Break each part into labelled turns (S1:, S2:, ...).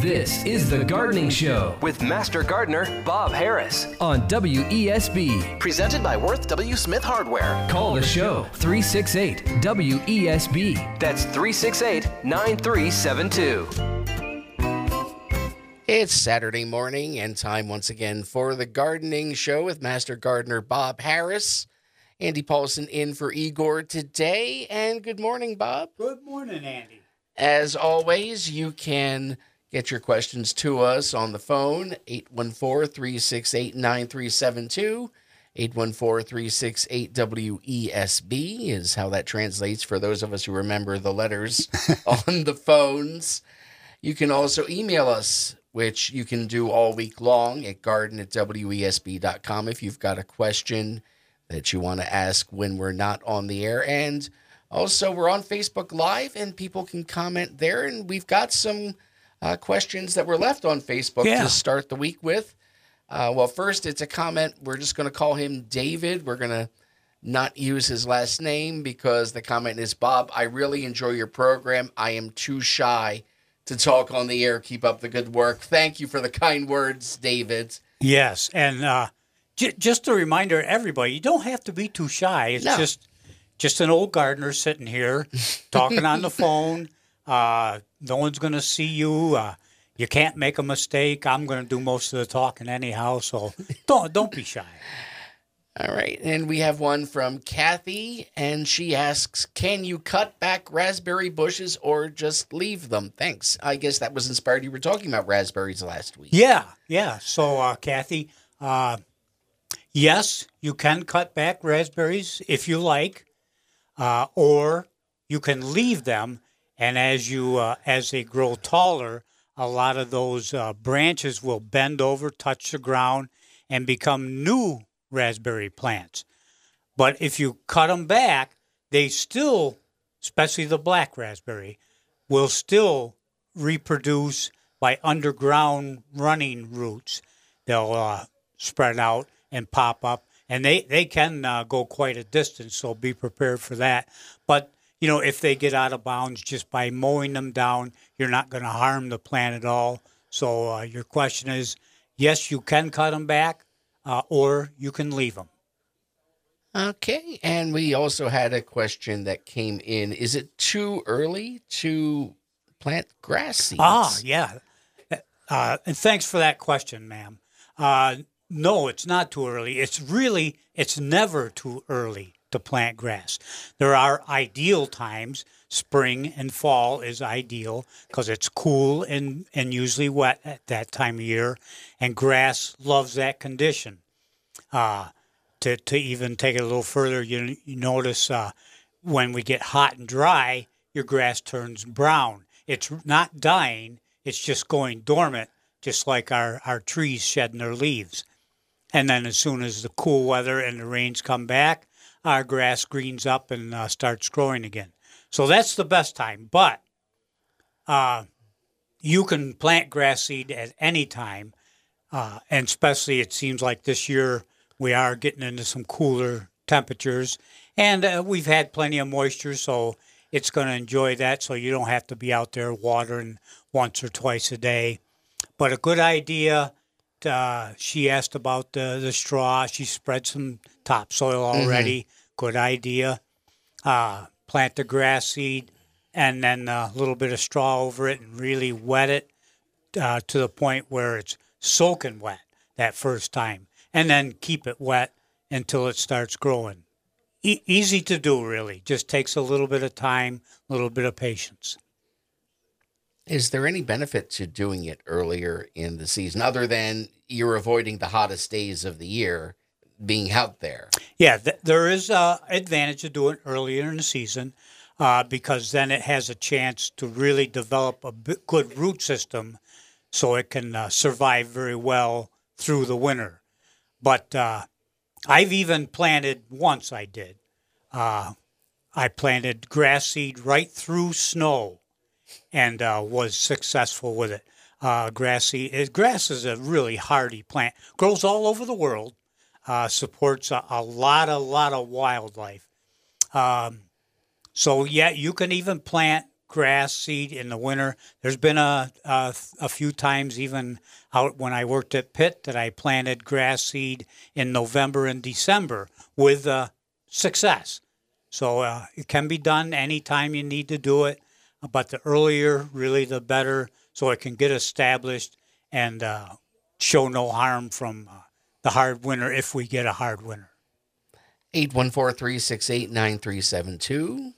S1: This is The Gardening Show
S2: with Master Gardener Bob Harris
S1: on WESB.
S2: Presented by Worth W. Smith Hardware.
S1: Call the show 368-WESB.
S2: That's 368-9372.
S3: It's Saturday morning and time once again for The Gardening Show with Master Gardener Bob Harris. Andy Paulson in for Igor today. And good morning, Bob.
S4: Good morning, Andy.
S3: As always, you can get your questions to us on the phone, 814-368-9372. 814-368-WESB is how that translates for those of us who remember the letters on the phones. You can also email us, which you can do all week long at garden@wesb.com if you've got a question that you want to ask when we're not on the air. And also, we're on Facebook Live, and people can comment there. And we've got some questions that were left on Facebook to start the week with. Well, first, it's a comment. We're just going to call him David. We're going to not use his last name because the comment is, Bob, I really enjoy your program. I am too shy to talk on the air. Keep up the good work. Thank you for the kind words, David.
S4: Yes, and just a reminder to everybody, you don't have to be too shy. It's just an old gardener sitting here talking on the phone. No one's going to see you. You can't make a mistake. I'm going to do most of the talking anyhow, so don't be shy.
S3: All right, and we have one from Kathy, and she asks, can you cut back raspberry bushes or just leave them? Thanks. I guess that was inspired. You were talking about raspberries last week.
S4: Yeah. So, Kathy, yes, you can cut back raspberries if you like, or you can leave them, and as they grow taller, a lot of those branches will bend over, touch the ground, and become new raspberry plants. But if you cut them back, they still, especially the black raspberry, will still reproduce by underground running roots. They'll spread out and pop up, and they can go quite a distance, so be prepared for that. But if they get out of bounds just by mowing them down, you're not going to harm the plant at all. So your question is, yes, you can cut them back, or you can leave them.
S3: Okay, and we also had a question that came in. Is it too early to plant grass seeds?
S4: Yeah. And thanks for that question, ma'am. No, it's not too early. It's never too early to plant grass. There are ideal times. Spring and fall is ideal because it's cool and usually wet at that time of year, and grass loves that condition. To even take it a little further, you notice when we get hot and dry, your grass turns brown. It's not dying, it's just going dormant, just like our trees shedding their leaves. And then as soon as the cool weather and the rains come back, our grass greens up and starts growing again. So that's the best time. But you can plant grass seed at any time, and especially it seems like this year we are getting into some cooler temperatures, and we've had plenty of moisture, so it's going to enjoy that, so you don't have to be out there watering once or twice a day. But a good idea, she asked about the straw. She spread some topsoil already. Mm-hmm. Good idea. Plant the grass seed and then a little bit of straw over it and really wet it to the point where it's soaking wet that first time. And then keep it wet until it starts growing. Easy to do, really. Just takes a little bit of time, a little bit of patience.
S3: Is there any benefit to doing it earlier in the season other than you're avoiding the hottest days of the year being out there?
S4: Yeah, there is an advantage to doing it earlier in the season because then it has a chance to really develop a good root system so it can survive very well through the winter. But I've even planted, once I did, I planted grass seed right through snow and was successful with it. Grass is a really hardy plant. Grows all over the world. Supports a lot of wildlife. So, yeah, you can even plant grass seed in the winter. There's been a few times even out when I worked at Pitt that I planted grass seed in November and December with success. So it can be done anytime you need to do it, but the earlier, really the better, so it can get established and show no harm from the hard winter if we get a hard winter.
S3: 814-368-9372,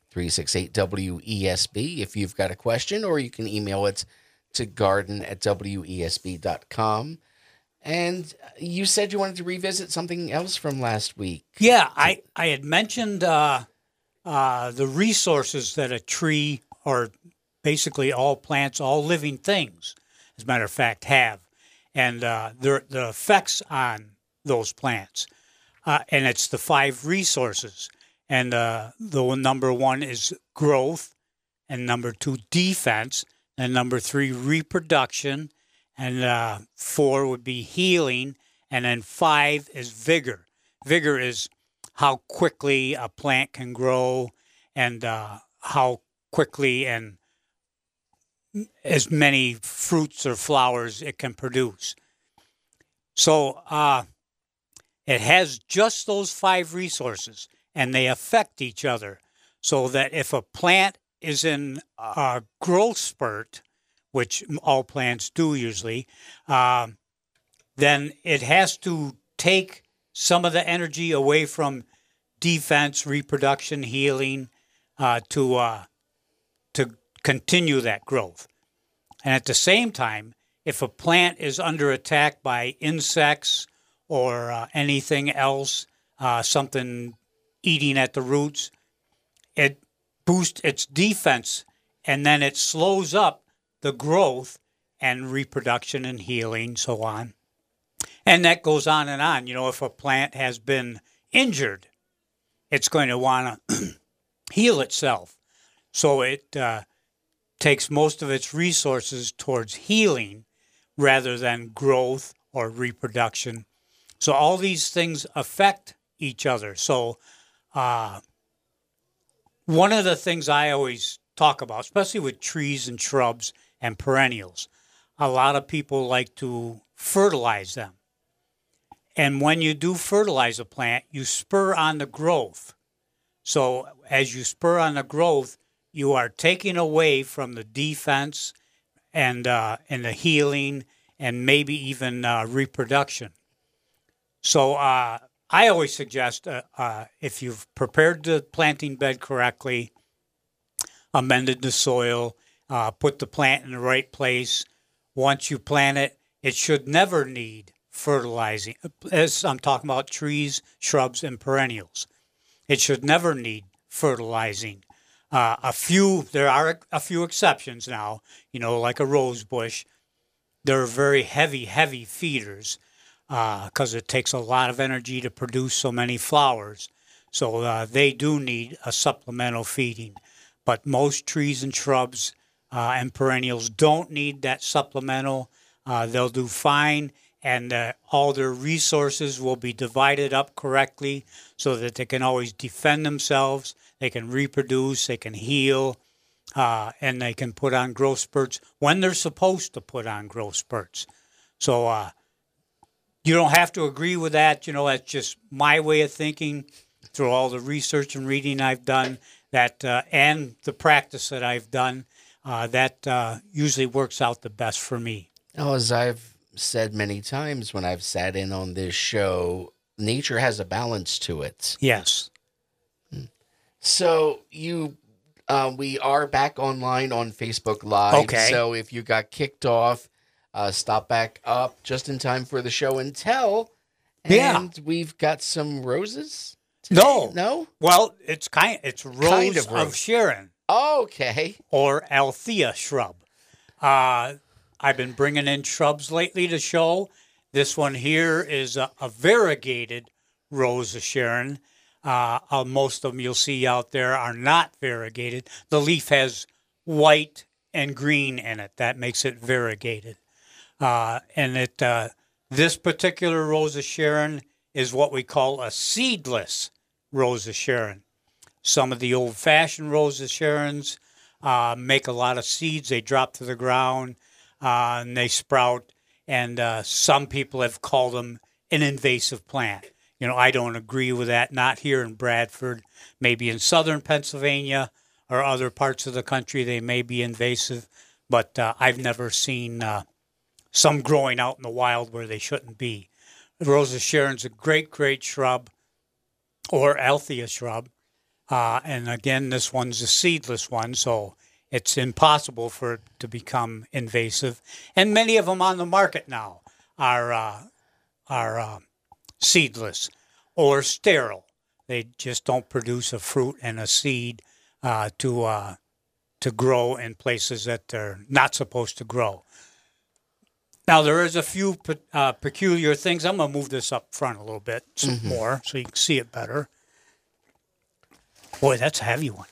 S3: 368-WESB if you've got a question, or you can email it to garden@wesb.com. And you said you wanted to revisit something else from last week.
S4: Yeah, I had mentioned the resources that a tree, or basically all plants, all living things, as a matter of fact, have, and the effects on those plants. And it's the 5 resources. And the number 1 is growth, and number 2, defense, and number 3, reproduction, and 4 would be healing, and then 5 is vigor. Vigor is how quickly a plant can grow, and how quickly and as many fruits or flowers it can produce. So it has just those 5 resources, and they affect each other, so that if a plant is in a growth spurt, which all plants do usually, then it has to take some of the energy away from defense, reproduction, healing, to continue that growth. And at the same time, if a plant is under attack by insects or anything else, something eating at the roots, it boosts its defense, and then it slows up the growth and reproduction and healing, so on. And that goes on and on. You know, if a plant has been injured, it's going to want to heal itself. So it takes most of its resources towards healing rather than growth or reproduction. So all these things affect each other. So one of the things I always talk about, especially with trees and shrubs and perennials, a lot of people like to fertilize them. And when you do fertilize a plant, you spur on the growth. So as you spur on the growth, you are taking away from the defense and the healing and maybe even reproduction. So I always suggest if you've prepared the planting bed correctly, amended the soil, put the plant in the right place, once you plant it, it should never need fertilizing. As I'm talking about trees, shrubs, and perennials, it should never need fertilizing. There are a few exceptions now, you know, like a rose bush. They're very heavy feeders because it takes a lot of energy to produce so many flowers. So they do need a supplemental feeding. But most trees and shrubs and perennials don't need that supplemental. They'll do fine, and all their resources will be divided up correctly so that they can always defend themselves, they can reproduce, they can heal, and they can put on growth spurts when they're supposed to put on growth spurts. So you don't have to agree with that. You know, that's just my way of thinking through all the research and reading I've done that and the practice that I've done. That usually works out the best for me.
S3: Oh, as I've said many times when I've sat in on this show, nature has a balance to it.
S4: Yes.
S3: So we are back online on Facebook Live.
S4: Okay.
S3: So if you got kicked off, stop back up just in time for the show and tell. And
S4: yeah.
S3: We've got some roses today. No?
S4: Well, it's Rose of Sharon.
S3: Okay.
S4: Or Althea shrub. I've been bringing in shrubs lately to show. This one here is a variegated Rose of Sharon. Most of them you'll see out there are not variegated. The leaf has white and green in it. That makes it variegated. This particular Rose of Sharon is what we call a seedless Rose of Sharon. Some of the old-fashioned Rose of Sharons make a lot of seeds. They drop to the ground and they sprout. And some people have called them an invasive plant. I don't agree with that. Not here in Bradford. Maybe in southern Pennsylvania or other parts of the country, they may be invasive. But I've never seen some growing out in the wild where they shouldn't be. Rosa Sharon's a great, great shrub, or Althea shrub. And again, this one's a seedless one, so it's impossible for it to become invasive. And many of them on the market now are seedless or sterile. They just don't produce a fruit and a seed to grow in places that they're not supposed to grow. Now, there is a few peculiar things. I'm going to move this up front a little bit more so you can see it better. Boy, that's a heavy one.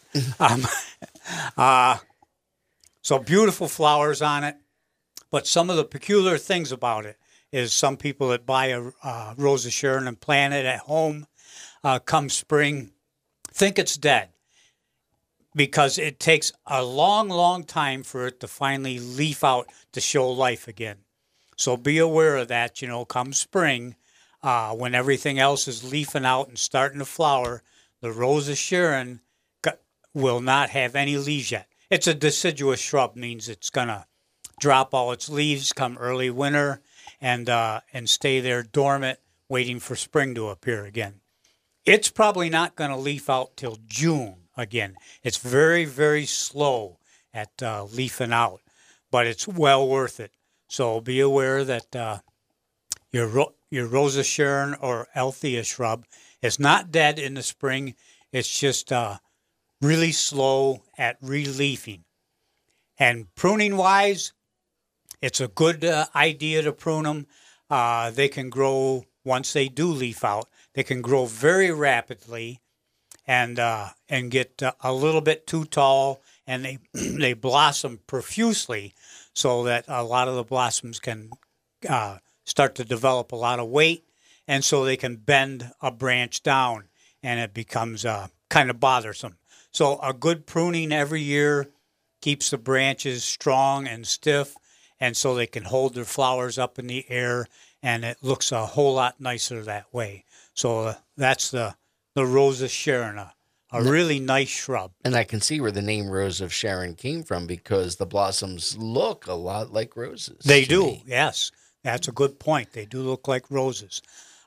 S4: So beautiful flowers on it. But some of the peculiar things about it is some people that buy a Rosa Sharon and plant it at home come spring think it's dead, because it takes a long, long time for it to finally leaf out to show life again. So be aware of that, come spring, when everything else is leafing out and starting to flower, the Rosa Sharon will not have any leaves yet. It's a deciduous shrub, means it's going to drop all its leaves come early winter and stay there dormant, waiting for spring to appear again. It's probably not going to leaf out till June again. It's very, very slow at leafing out, but it's well worth it. So be aware that your Rosa Sharon or Althea shrub is not dead in the spring. It's just really slow at reliefing. And pruning-wise, it's a good idea to prune them. They can grow, once they do leaf out, they can grow very rapidly and get a little bit too tall, and they blossom profusely, so that a lot of the blossoms can start to develop a lot of weight, and so they can bend a branch down, and it becomes kind of bothersome. So a good pruning every year keeps the branches strong and stiff, and so they can hold their flowers up in the air, and it looks a whole lot nicer that way. So that's the Rosa Sharon, a really nice shrub.
S3: And I can see where the name Rose of Sharon came from, because the blossoms look a lot like roses.
S4: They do, yes. That's a good point. They do look like roses.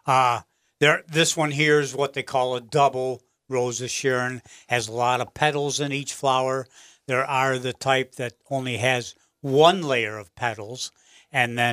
S4: This one here is what they call a double Rosa Sharon. Has a lot of petals in each flower. There are the type that only has one layer of petals, and then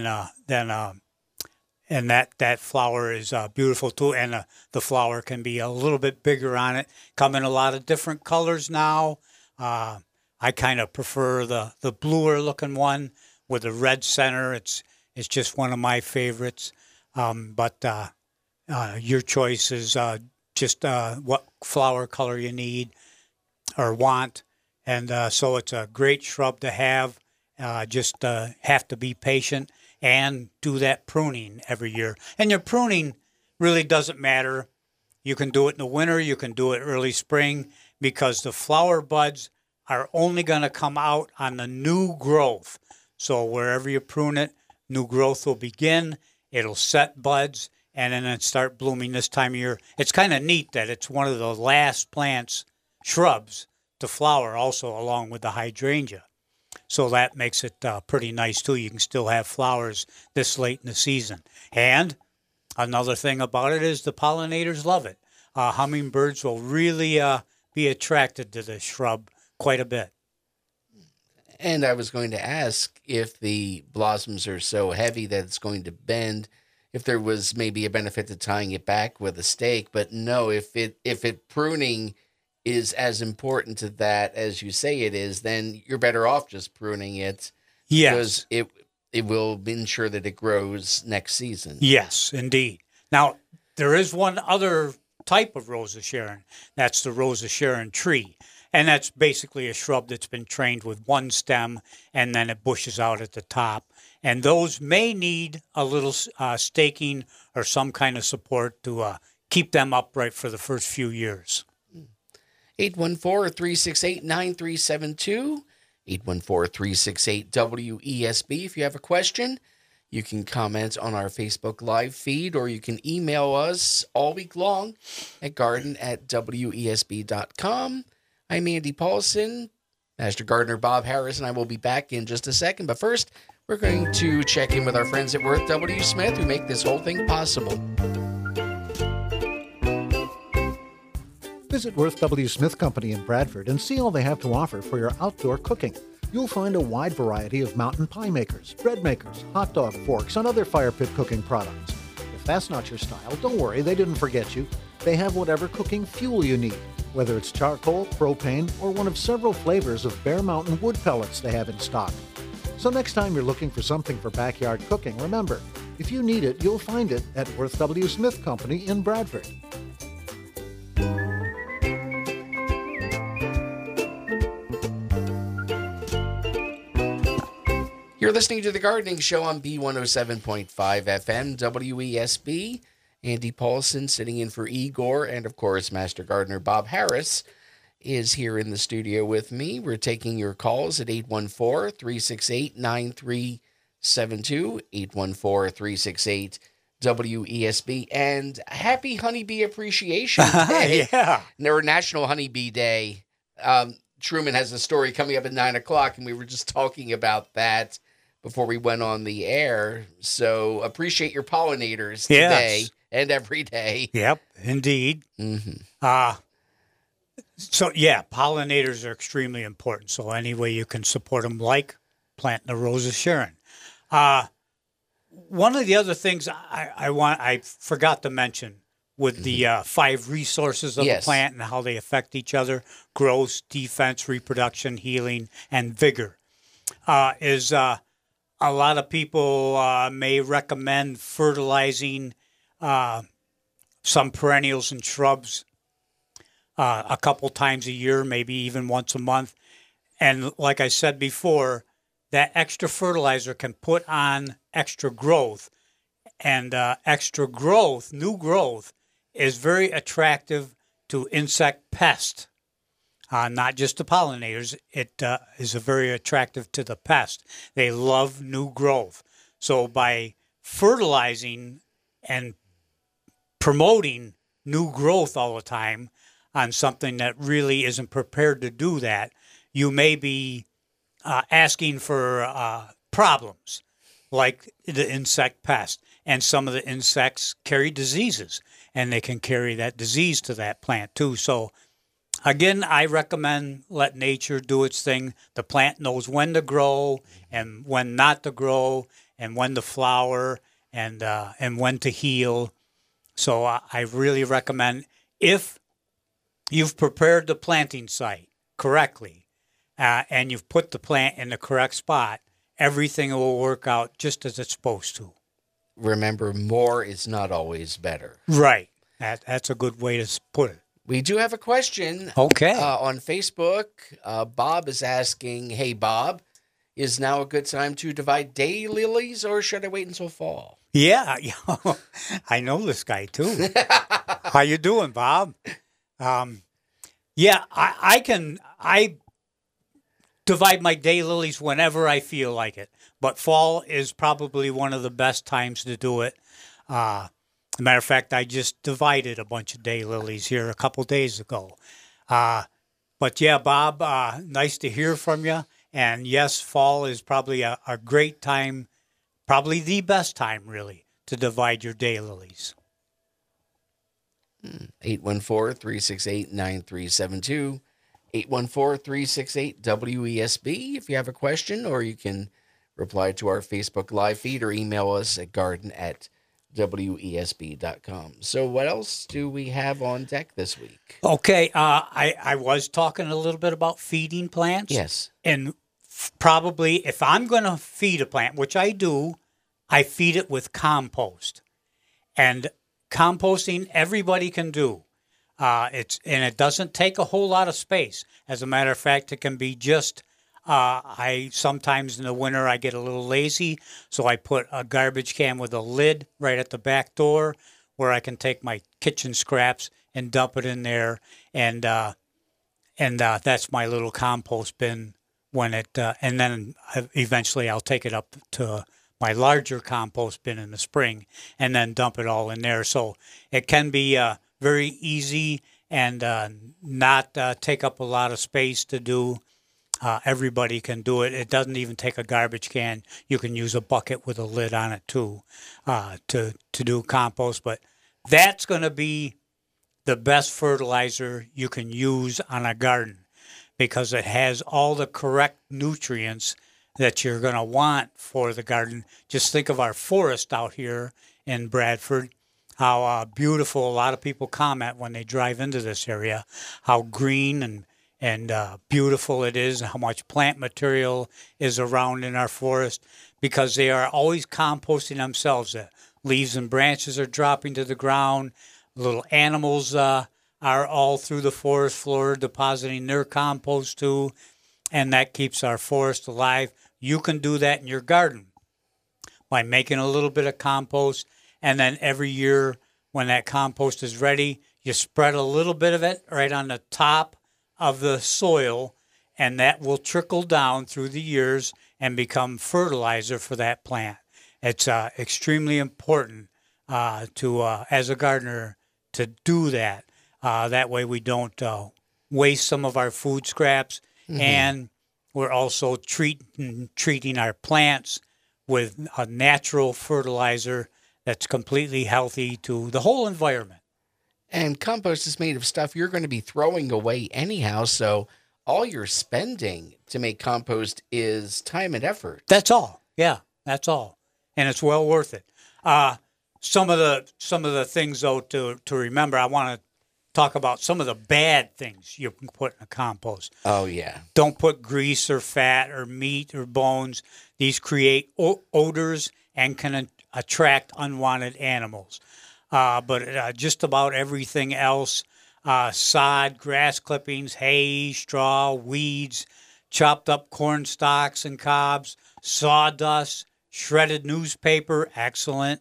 S4: that flower is beautiful too. And the flower can be a little bit bigger on it. Come in a lot of different colors now. I kind of prefer the bluer looking one with a red center. It's just one of my favorites. But your choice is just what flower color you need or want. And so it's a great shrub to have. Just have to be patient and do that pruning every year. And your pruning really doesn't matter. You can do it in the winter. You can do it early spring, because the flower buds are only going to come out on the new growth. So wherever you prune it, new growth will begin. It'll set buds, and then it start blooming this time of year. It's kind of neat that it's one of the last shrubs to flower, also along with the hydrangea. So that makes it pretty nice, too. You can still have flowers this late in the season. And another thing about it is the pollinators love it. Hummingbirds will really be attracted to this shrub quite a bit.
S3: And I was going to ask, if the blossoms are so heavy that it's going to bend, if there was maybe a benefit to tying it back with a stake. But no, if pruning is as important to that as you say it is, then you're better off just pruning it.
S4: Yes.
S3: Because it will ensure that it grows next season.
S4: Yes, indeed. Now, there is one other type of Rosa Sharon. That's the Rosa Sharon tree. And that's basically a shrub that's been trained with one stem, and then it bushes out at the top. And those may need a little staking or some kind of support to keep them upright for the first few years.
S3: 814-368-9372, 814-368-WESB. If you have a question, you can comment on our Facebook Live feed, or you can email us all week long at garden@wesb.com. I'm Andy Paulson. Master Gardener Bob Harris and I will be back in just a second. But first, we're going to check in with our friends at Worth W. Smith, who make this whole thing possible.
S5: Visit Worth W. Smith Company in Bradford and see all they have to offer for your outdoor cooking. You'll find a wide variety of mountain pie makers, bread makers, hot dog forks, and other fire pit cooking products. If that's not your style, don't worry, they didn't forget you. They have whatever cooking fuel you need, whether it's charcoal, propane, or one of several flavors of Bear Mountain wood pellets they have in stock. So next time you're looking for something for backyard cooking, remember, if you need it, you'll find it at Worth W. Smith Company in Bradford.
S3: You're listening to The Gardening Show on B107.5 FM, WESB. Andy Paulson sitting in for Igor, and of course, Master Gardener Bob Harris is here in the studio with me. We're taking your calls at 814-368-9372, 814-368-WESB, and happy Honeybee Appreciation Day.
S4: Yeah.
S3: Or National Honeybee Day. Truman has a story coming up at 9 o'clock, and we were just talking about that before we went on the air. So appreciate your pollinators today and every day.
S4: Yep, indeed.
S3: Mm-hmm.
S4: So, yeah, pollinators are extremely important. So any way you can support them, like planting a Rose of Sharon. One of the other things I forgot to mention with the 5 resources of the plant and how they affect each other: growth, defense, reproduction, healing, and vigor, is a lot of people may recommend fertilizing some perennials and shrubs a couple times a year, maybe even once a month. And like I said before, that extra fertilizer can put on extra growth. And extra growth, new growth, is very attractive to insect pests. Not just the pollinators, it is very attractive to the pest. They love new growth. So by fertilizing and promoting new growth all the time on something that really isn't prepared to do that, you may be asking for problems like the insect pest. And some of the insects carry diseases, and they can carry that disease to that plant too. So again, I recommend let nature do its thing. The plant knows when to grow and when not to grow, and when to flower and when to heal. So I really recommend, if you've prepared the planting site correctly and you've put the plant in the correct spot, everything will work out just as it's supposed to.
S3: Remember, more is not always better.
S4: Right. That's a good way to put it.
S3: We do have a question.
S4: Okay.
S3: On Facebook, Bob is asking, hey, Bob, is now a good time to divide daylilies, or should I wait until fall?
S4: Yeah. I know this guy, too. How you doing, Bob? Yeah, I divide my daylilies whenever I feel like it. But fall is probably one of the best times to do it. As a matter of fact, I just divided a bunch of daylilies here a couple days ago. But yeah, Bob, nice to hear from you. And yes, fall is probably a great time, probably the best time, really, to divide your daylilies.
S3: 814-368-9372, 814-368-WESB if you have a question, or you can reply to our Facebook Live feed or email us at garden@wesb.com. So what else do we have on deck this week?
S4: Okay, I was talking a little bit about feeding plants.
S3: Yes.
S4: And probably if I'm going to feed a plant, which I do, I feed it with compost. And composting, everybody can do. It doesn't take a whole lot of space. As a matter of fact, it can be just, I sometimes in the winter I get a little lazy, so I put a garbage can with a lid right at the back door where I can take my kitchen scraps and dump it in there. And and that's my little compost bin when it, and then eventually I'll take it up to my larger compost bin in the spring and then dump it all in there. So it can be very easy and not take up a lot of space to do. Everybody can do it. It doesn't even take a garbage can. You can use a bucket with a lid on it too to do compost. But that's going to be the best fertilizer you can use on a garden because it has all the correct nutrients that you're going to want for the garden. Just think of our forest out here in Bradford, how beautiful. A lot of people comment when they drive into this area, how green and beautiful it is, and how much plant material is around in our forest, because they are always composting themselves. The leaves and branches are dropping to the ground. Little animals are all through the forest floor depositing their compost too, and that keeps our forest alive. You can do that in your garden by making a little bit of compost, and then every year when that compost is ready, you spread a little bit of it right on the top of the soil, and that will trickle down through the years and become fertilizer for that plant. It's extremely important to as a gardener to do that. That way we don't waste some of our food scraps, and we're also treating our plants with a natural fertilizer that's completely healthy to the whole environment.
S3: And compost is made of stuff you're going to be throwing away anyhow, so all you're spending to make compost is time and effort.
S4: That's all. Yeah, that's all. And it's well worth it. Some of the things, though, to remember, I want to talk about some of the bad things you can put in a compost.
S3: Oh, yeah.
S4: Don't put grease or fat or meat or bones. These create odors and can attract unwanted animals. But just about everything else, sod, grass clippings, hay, straw, weeds, chopped up corn stalks and cobs, sawdust, shredded newspaper, excellent,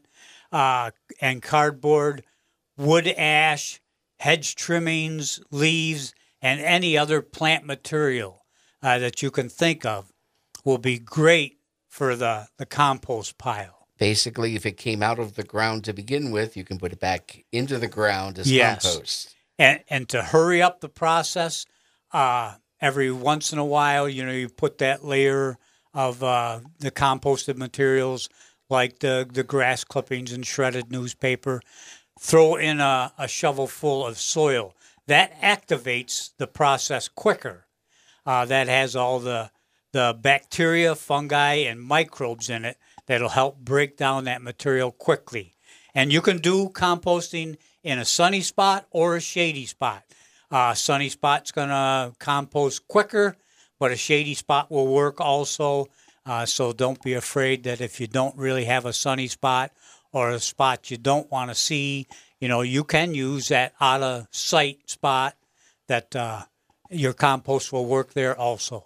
S4: and cardboard, wood ash, hedge trimmings, leaves, and any other plant material that you can think of will be great for the compost pile.
S3: Basically, if it came out of the ground to begin with, you can put it back into the ground as compost.
S4: And to hurry up the process, every once in a while, you put that layer of the composted materials like the grass clippings and shredded newspaper. Throw in a shovel full of soil. That activates the process quicker. That has all the bacteria, fungi, and microbes in it that'll help break down that material quickly. And you can do composting in a sunny spot or a shady spot. Sunny spot's going to compost quicker, but a shady spot will work also. So don't be afraid that if you don't really have a sunny spot or a spot you don't want to see, you can use that out-of-sight spot that your compost will work there also.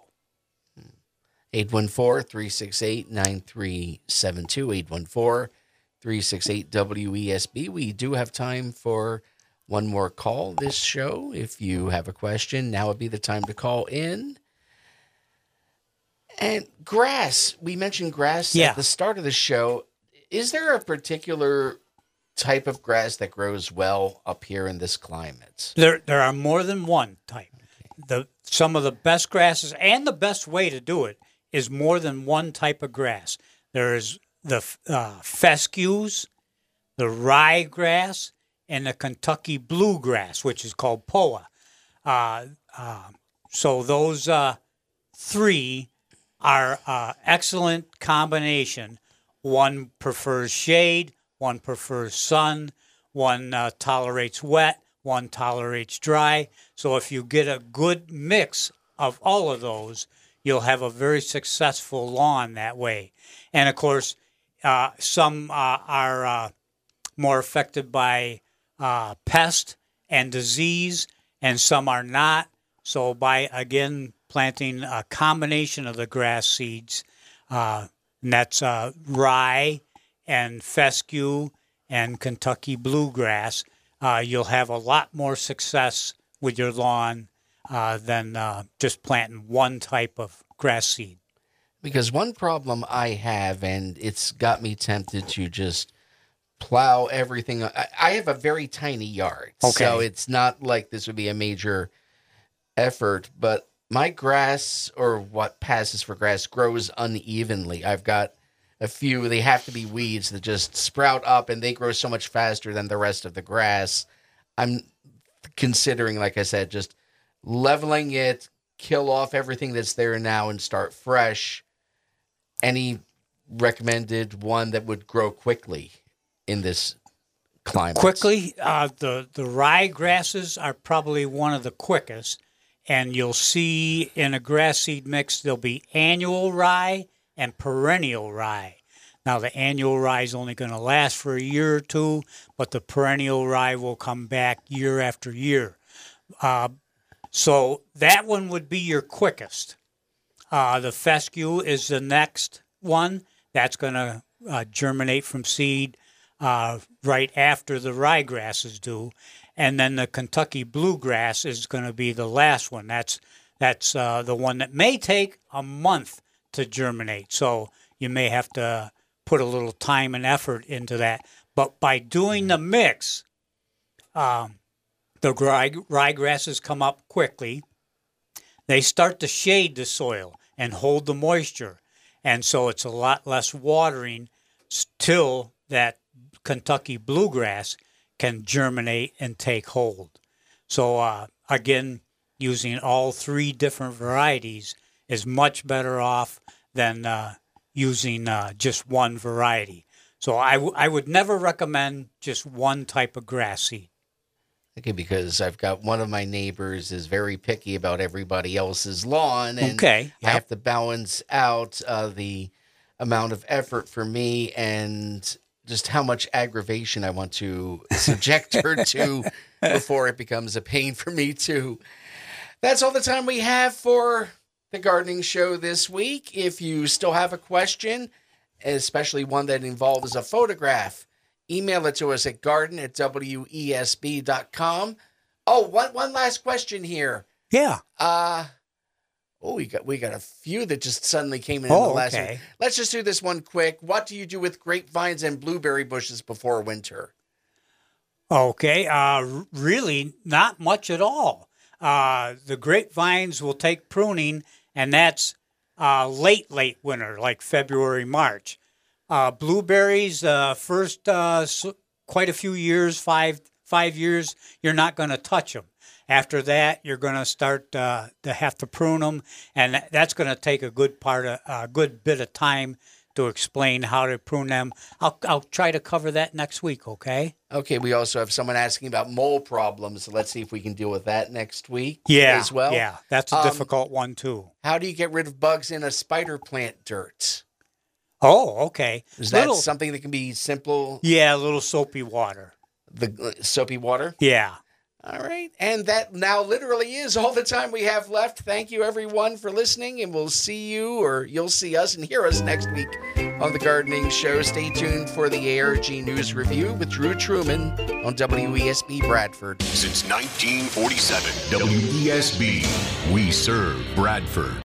S3: 814-368-9372, 814-368-WESB. We do have time for one more call this show. If you have a question, now would be the time to call in. And grass, we mentioned grass at the start of the show. Is there a particular type of grass that grows well up here in this climate?
S4: There are more than one type. Some of the best grasses, and the best way to do it, is more than one type of grass. There's the fescues, the ryegrass, and the Kentucky bluegrass, which is called POA. So those three are excellent combination. One prefers shade, one prefers sun, one tolerates wet, one tolerates dry. So if you get a good mix of all of those, you'll have a very successful lawn that way. And, of course, some are more affected by pest and disease, and some are not. So by, again, planting a combination of the grass seeds, and that's rye and fescue and Kentucky bluegrass, you'll have a lot more success with your lawn than just planting one type of grass seed.
S3: Because one problem I have, and it's got me tempted to just plow everything. I have a very tiny yard, so it's not like this would be a major effort, but my grass, or what passes for grass, grows unevenly. I've got a few, they have to be weeds that just sprout up, and they grow so much faster than the rest of the grass. I'm considering, like I said, just leveling it, kill off everything that's there now, and start fresh. Any recommended one that would grow quickly in this climate?
S4: Quickly, the rye grasses are probably one of the quickest, and you'll see in a grass seed mix there'll be annual rye and perennial rye. Now, the annual rye is only going to last for a year or two, but the perennial rye will come back year after year. So that one would be your quickest. The fescue is the next one. That's going to germinate from seed right after the ryegrasses do. And then the Kentucky bluegrass is going to be the last one. That's the one that may take a month to germinate. So you may have to put a little time and effort into that. But by doing the mix, the ryegrasses come up quickly. They start to shade the soil and hold the moisture. And so it's a lot less watering till that Kentucky bluegrass can germinate and take hold. So again, using all three different varieties is much better off than using just one variety. So I would never recommend just one type of grass seed.
S3: Okay, because I've got one of my neighbors is very picky about everybody else's lawn, and I have to balance out the amount of effort for me and just how much aggravation I want to subject her to before it becomes a pain for me too. That's all the time we have for the gardening show this week. If you still have a question, especially one that involves a photograph, email it to us at garden@wesb.com. Oh, one last question here.
S4: Yeah.
S3: We got a few that just suddenly came in the last one. Let's just do this one quick. What do you do with grapevines and blueberry bushes before winter?
S4: Okay. Really not much at all. The grapevines will take pruning, and that's late winter, like February, March. Blueberries, first quite a few years, five years, you're not going to touch them. After that, you're going to start to have to prune them, and that's going to take a good bit of time to explain how to prune them. I'll try to cover that next week, okay?
S3: Okay, we also have someone asking about mole problems, so let's see if we can deal with that next week as well.
S4: Yeah, that's a difficult one too.
S3: How do you get rid of bugs in a spider plant dirt?
S4: Oh, okay.
S3: Is that something that can be simple?
S4: Yeah, a little soapy water.
S3: The soapy water?
S4: Yeah.
S3: All right. And that now literally is all the time we have left. Thank you, everyone, for listening, and we'll see you, or you'll see us and hear us next week on The Gardening Show. Stay tuned for the ARG News Review with Drew Truman on WESB Bradford.
S6: Since 1947, WESB, we serve Bradford.